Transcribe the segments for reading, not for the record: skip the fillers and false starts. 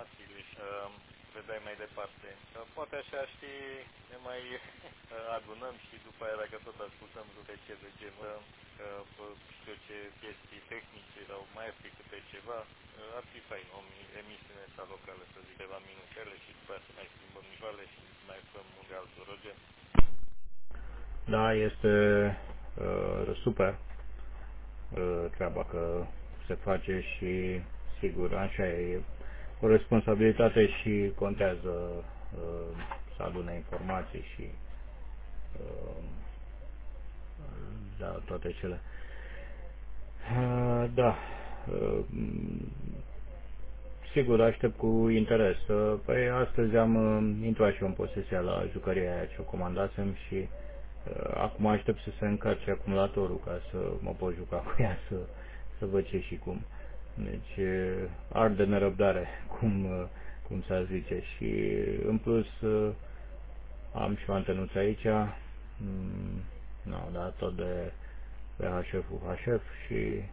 informațiile și le dai mai departe. Poate așa, știi, ne mai adunăm și după aia, dacă tot ascultăm câte ce de ceva, știu ce chestii tehnice sau mai fi câte ceva, ar fi fain, o emisiune asta locală, să zic, ceva minutele și după aia să mai schimbăm nivoale și mai făm un de altul, Roger. Da, este super treaba că se face și sigur, așa e o responsabilitate și contează să adune informații și da, toate cele. Da, sigur, aștept cu interes. Păi astăzi am intrat și eu în posesia la jucăria aia ce o comandasem și acum aștept să se încarce acumulatorul ca să mă pot juca cu ea, să văd ce și cum. Deci arde nerăbdare, cum s-ar zice. Și în plus am și o antenuță aici, no, da, tot de VHF UHF și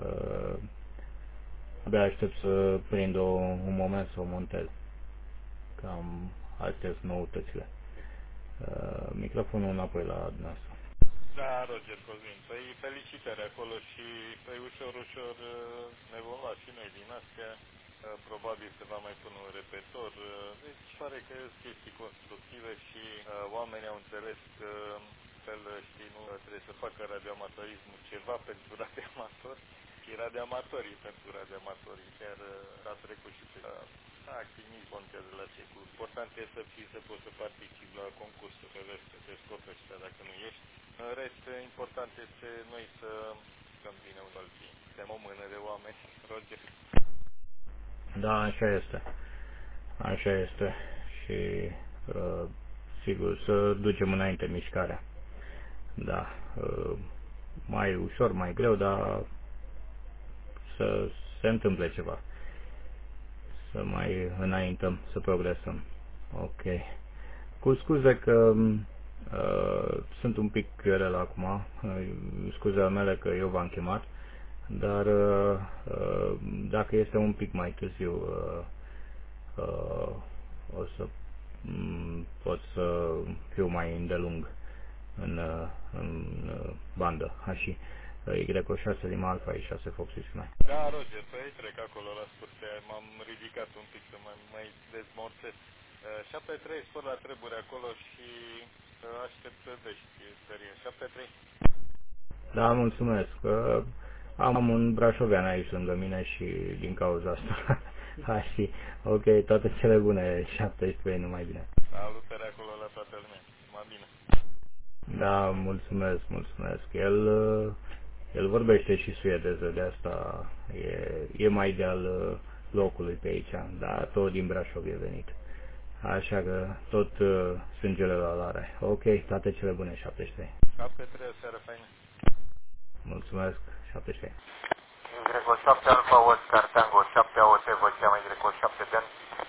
abia aștept să prind un moment să o montez. Cam astea sunt noutățile. Microfonul înapoi la dumneavoastră. Da, Roger Cosmin, păi felicitări acolo și păi ușor, ușor ne vom lua și noi din astea, probabil se va mai pune un repetor, deci pare că sunt chestii constructive și oamenii au înțeles că fel, știi, nu trebuie să facă radioamatorismul ceva pentru radioamatori, și radioamatorii pentru radioamatorii, chiar a trecut și pe activ, nici contează la ce cu. Important este să fii, să poți să participi la concursuri, să vezi că te descoperi și dacă nu ești. În rest, important este noi să stăm bine unul alții. Suntem o mână de oameni, Roger. Da, așa este. Așa este. Și sigur să ducem înainte mișcarea. Da. Mai ușor, mai greu, dar să se întâmple ceva. Să mai înaintăm, să progresăm. Ok. Cu scuze că sunt un pic rel acum, scuzele mele că eu v-am chemat, dar dacă este un pic mai târziu, o să pot să fiu mai îndelung în bandă. Și Y6 Lima Alpha E6 Fox X9. Da, Roger, păi trec acolo la scurte, m-am ridicat un pic să mai dezmorțesc. 7-3 spor la treburi acolo și aștept vești, sperie. 7-3. Da, mulțumesc. Am un brașovean aici lângă mine și din cauza asta. Și ok, toate cele bune, 17, numai bine. Salutare acolo la toată lumea. Numai bine. Da, mulțumesc, mulțumesc. El vorbește și suedeză, de asta e mai de-al locului pe aici, dar tot din Brașov e venit. Așa că tot sângele la lare. Ok, toate cele bune, 73. 7-3, o seară faină. Mulțumesc, 73. Greco 7 Alfa Oscar Tango 7 AOT, vă cheamă Greco 7 Den.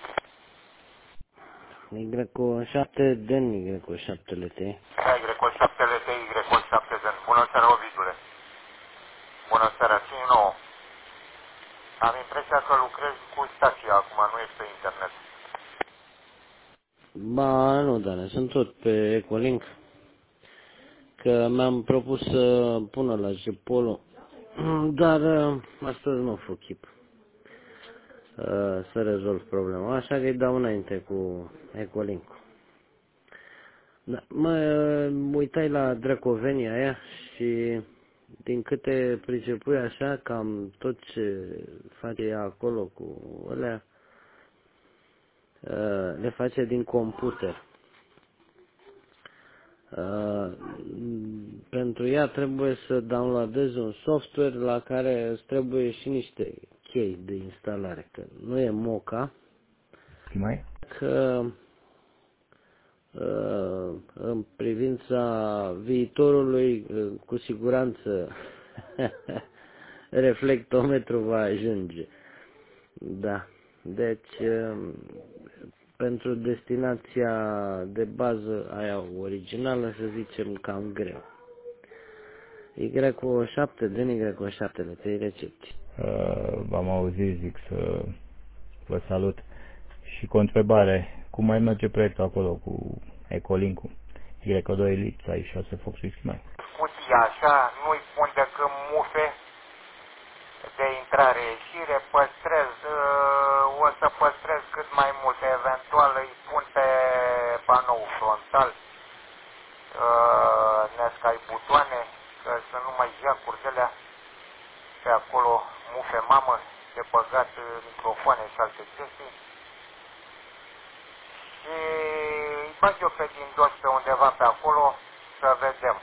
Y7 Den, Y7 LT. Greco 7 LT, Greco 7 Den. Bună seara, Ovidule. Bună seara, 5-9. Am impresia că lucrez cu stația acum, nu ești pe internet. Ba, nu, Dane, sunt tot pe Ecolink, că mi-am propus să pună la Jepolo, dar astăzi nu fă chip să rezolv problema, așa că îi dau înainte cu Ecolink. Da, mă uitai la Dracovenia aia și din câte pricepui așa, cam tot ce face ea acolo cu alea, le face din computer. Pentru ea trebuie să downloadezi un software la care îți trebuie și niște chei de instalare, că nu e Moca, Mai? că în privința viitorului, cu siguranță reflectometrul va ajunge. Da. Deci, pentru destinația de bază, aia originală, să zicem, cam greu. Y7, din Y7, le 3 recepții. V-am auzit, zic să vă salut. Și cu o întrebare, cum mai merge proiectul acolo cu Ecolink-ul? Y2 Elite, ai 6 Fox Whisky mai. Cutia așa, nu-i pun decât mufe de intrare-ieșire, păstrez, o să păstrez cât mai mult, eventual îi pun pe panou frontal, nescai butoane, că să nu mai jacuri de alea, pe acolo mufe mamă, de băgat microfoane și alte chestii. Și îi bag eu pe din dos pe undeva pe acolo, să vedem.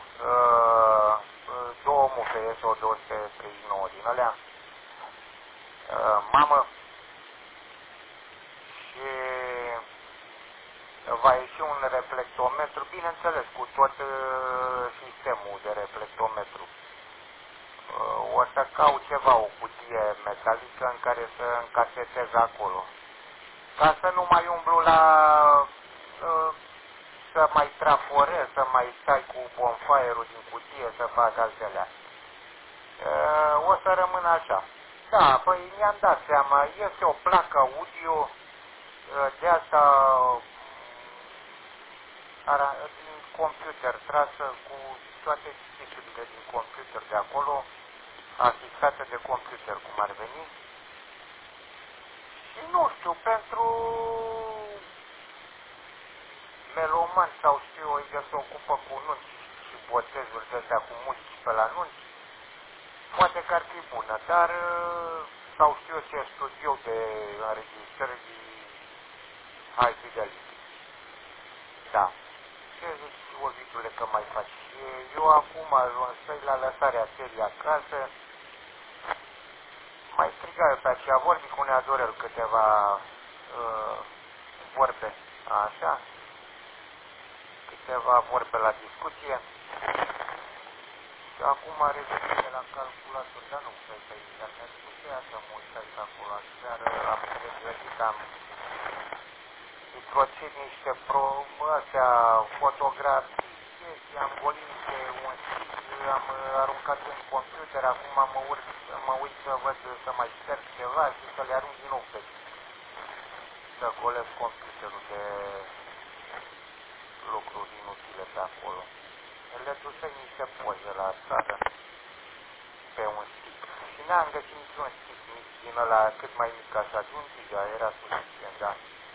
Două mufe SO239 din alea, mamă, și va ieși un reflectometru, bineînțeles, cu tot sistemul de reflectometru. O să caut ceva, o cutie metalică în care să încasetez acolo. Ca să nu mai umblu la să mai traforez, să mai stai cu bonfire-ul din cutie, să fac altelea. O să rămân așa. Da, păi mi-am dat seama, este o placă audio de asta din computer, trasă cu toate chestiile din computer de acolo, asistată de computer, cum ar veni. Și nu știu, pentru meloman sau știu eu, de se ocupă cu nunți și botezuri de astea cu muzici pe la nunți, poate că ar fi bună, dar sau știu eu ce studio de înregistrări high fidelity. Da. Ce zici, Ovidule, că mai faci? Eu acum ajunsei la lăsarea serii acasă, mai striga eu pe aceea, vorbi cu Neadorel câteva vorbe, așa, câteva vorbe la discuție. Și acum revin de la calculator, dar nu stai pe internet, cu ce să mă uitai pe acolo, chiar am pregătit, am microcip, niște astea, fotografii, chestii, am golit niște un stic, am aruncat în computer, acum mă uit să văd, să mai șterg ceva și să le arunc din nou pe să golesc computerul de lucruri inutile pe acolo. Le dusei niște poze la țară pe un stick și n-am găsit niciun stick mic din ăla cât mai mic așa, de un giga, era suficient, da.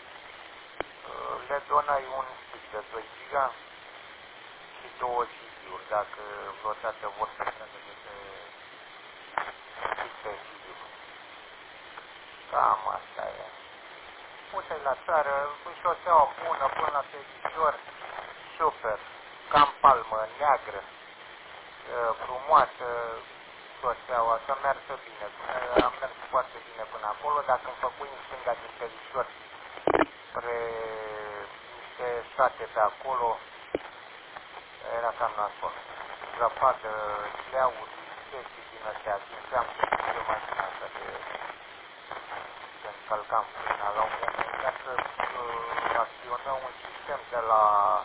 Le donai un stick de 2 giga și 2 CD-uri, dacă vreodată vor să treacă de pe stick pe CD-uri. Cam asta e. Pute la țară, șoseaua bună, până la Pezișor, super, cam palmă, neagră, frumoasă, șoseaua, să meargă bine. Am mers foarte bine până acolo, dacă îmi făcui în stânga din Pezișor, spre niște sate pe acolo, era cam nasol. Zăpadă, leauri, chestii din astea, simțeam de mașina asta de încălcam frâna. La un moment dat acționăm un sistem de la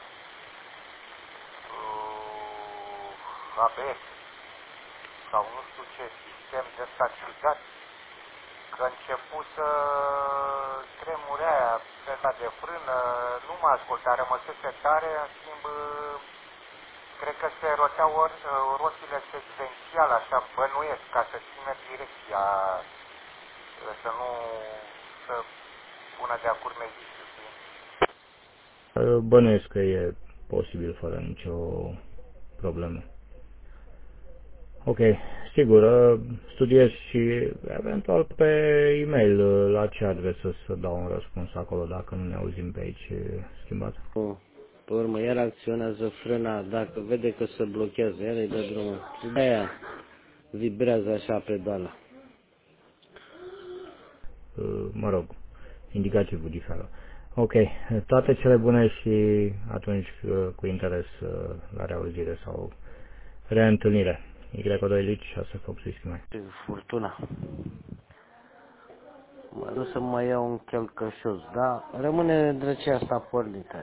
ABS sau nu știu ce sistem de ciudat, că început să tremure aia, peta de frână, nu mă asculta, rămăsese tare, în schimb, cred că se roteau roțile secvențial, așa, bănuiesc, ca să țină direcția, să nu să pună de-a curmezișul, știi? Bănuiesc că e posibil fără nicio problemă. Ok, sigur, studiez și eventual pe e-mail la ce adresă să dau un răspuns acolo dacă nu ne auzim pe aici schimbat. Pe urmă, iar acționează frâna, dacă vede că se blochează, iar îi dă drumul. De-aia vibrează așa pedala. Mă rog, indicativul diferă. Ok, toate cele bune și atunci cu interes la reauzire sau reîntâlnire. Y2 Elite 6 Fox Whisky mai. Furtuna. Mă duc să mai iau un chelcășos, da? Rămâne drăcea asta pornită.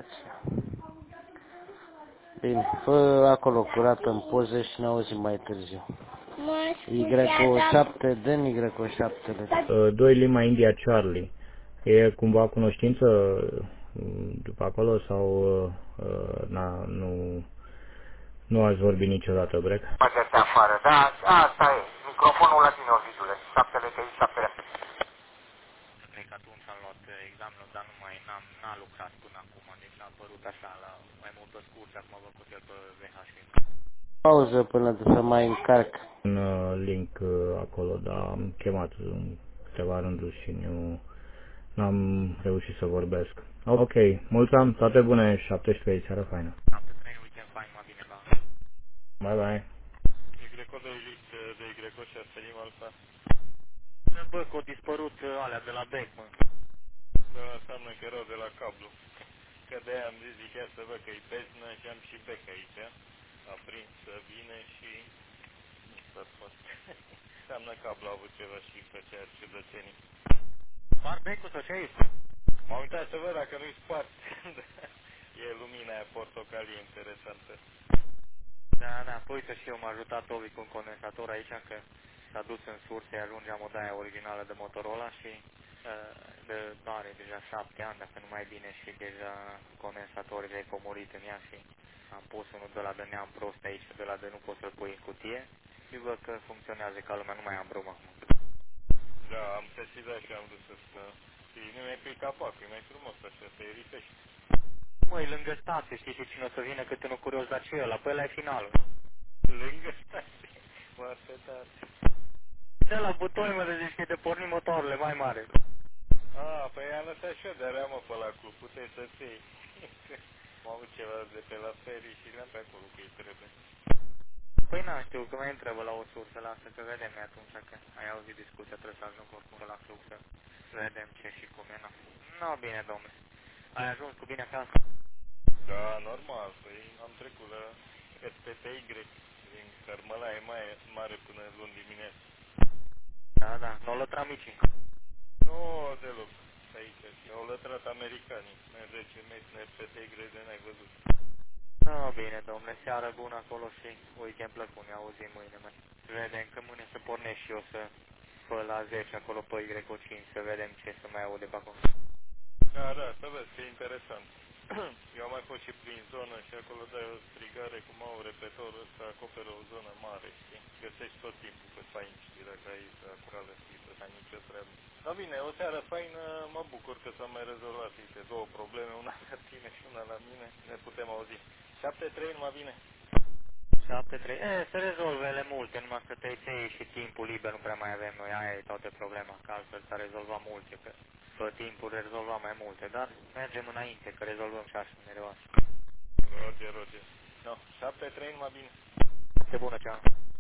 Bine, fă acolo curat în poze și ne auzim mai târziu. Y7, dă-mi Y7. 2 Lima India Charlie, E cumva cunoștință după acolo sau nu ați vorbit niciodată, Brec? Mă găsi afară, da, asta e. Microfonul la tine, Ovidule. Șaptele că e șaptele. Cred că atunci am luat examenul, dar nu mai n-a lucrat până acum, deci a apărut așa la mai mult pe scurt, acum am făcut el pe VHS. Pauză până să mai încarc. Un link acolo, dar am chemat în câteva rânduri și n-am reușit să vorbesc. Ok, mulțumim, toate bune, 17, seara faină. 73, weekend fain, mai bine, da. Bye bye. Y de Y și a sărim alta. Bă, că au dispărut alea de la Beck, mă. Da, înseamnă că erau de la cablu. Că de-aia am zis, zic, ia să văd că e beznă și am și bec aici. A prins bine și nu s-a spus. Înseamnă cablu a avut ceva și făcea ciudățenii. Par Beck-ul sau ce ai? M-am uitat să văd dacă nu-i spart. E lumina aia portocalie interesantă. Da, da, uite și eu m-a ajutat Ovi cu un condensator aici, că s-a dus în surse, ajungeam o daia originală de Motorola și de are deja 7 ani, dacă nu mai bine, și deja condensatorii de comurit în ea și am pus unul de la de neam prost aici, de la de nu poți să-l pui în cutie și văd că funcționează ca lumea, nu mai am brumă. Da, am sesizat și am vrut să spun. Și nu mai pui capacul, e mai frumos așa, să-i ripești. Măi, lângă stație, știi și cine o să vină cât unul curios, dar ce ăla? Pe ăla e finalul. Lângă stație. Foarte tare. De la butoi, mă, de zici că e de porni motoarele mai mare. Păi am lăsat și eu de rea, mă, pe la cu, puteai să-ți iei. M-au avut ceva de pe la ferii și le-am pe acolo că îi trebuie. Păi n-am știu, că mai întrebă la o sursă, lasă că vedem noi atunci, că ai auzit discuția, trebuie să ajung oricum la club să vedem ce și cum e, no, bine, domnule. Ai ajuns cu bine acasă? Da, normal, păi am trecut la SPTY din Cărmălaie mai mare până luni dimineață. Da, da, n-o lătra mici. Nu deloc aici, au lătrat americanii, mai 10 metri în SPTY de n-ai văzut. No, bine, domnule, seară bună acolo și weekend plăcut, ne auzim mâine, mă. Vedem că mâine să pornesc și eu să fă la 10 acolo pe Y5, să vedem ce să mai aude pe acolo. Da, da, să vezi că e interesant. Eu am mai fost și prin zonă și acolo dai o strigare cum au repetorul ăsta, acoperă o zonă mare, știi? Găsești tot timpul pe fain, știi, dacă ai acolo, știi, să ai nicio treabă. Da, bine, o seară faină, mă bucur că s-a mai rezolvat, uite, două probleme, una la tine și una la mine, ne putem auzi. 7-3, numai bine. 7-3, se rezolvă ele multe, numai că te iei și timpul liber nu prea mai avem noi, aia e toată problema, că altfel s-a rezolvat multe, că pe timpul rezolvam mai multe, dar mergem înainte, că rezolvăm și așa mereu așa. Roger, Roger. No, 7-3, numai bine. Ce bună, ceau.